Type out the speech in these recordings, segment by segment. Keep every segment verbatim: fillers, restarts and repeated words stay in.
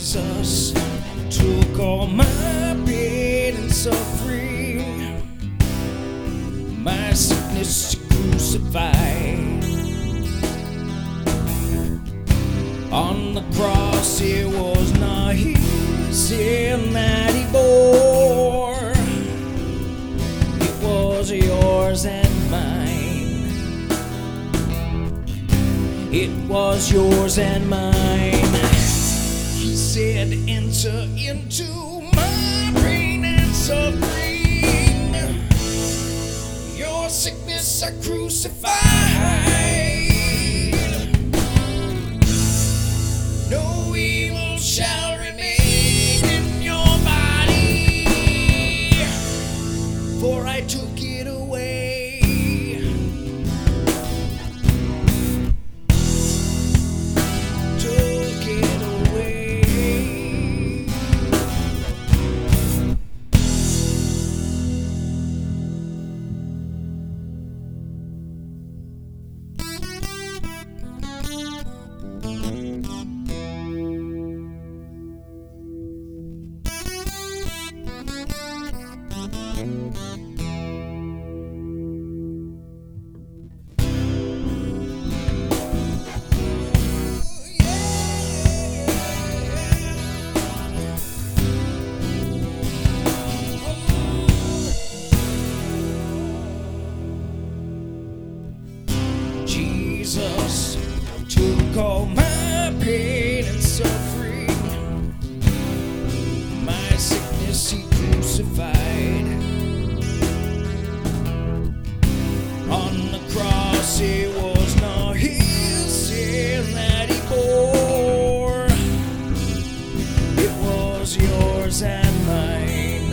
Jesus took all my pain and suffering, my sickness he crucified. On the cross it was not his sin that he bore, it was yours and mine. It was yours and mine. He said, enter into my pain and suffering, your sickness I crucified. No evil shall remain in your body, for I took it away. Took it away. Jesus took all my pain and suffering, my sickness he crucified. On the cross it was not his sin that he bore, it was yours and mine.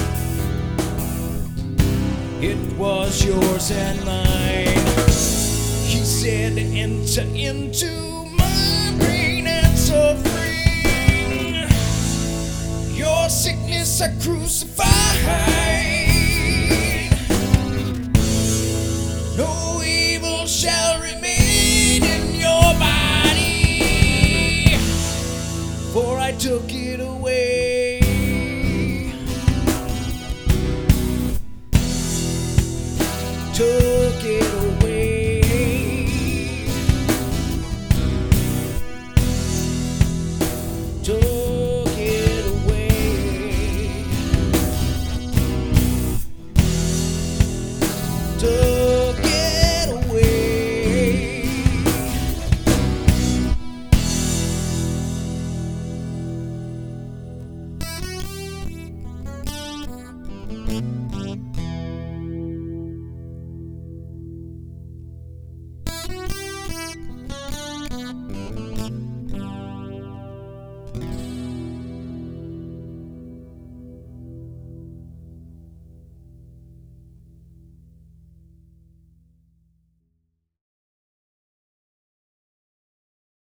It was yours and mine. He said, enter into my pain and suffering, your sickness I crucified. No evil shall remain in your body, for I took it away.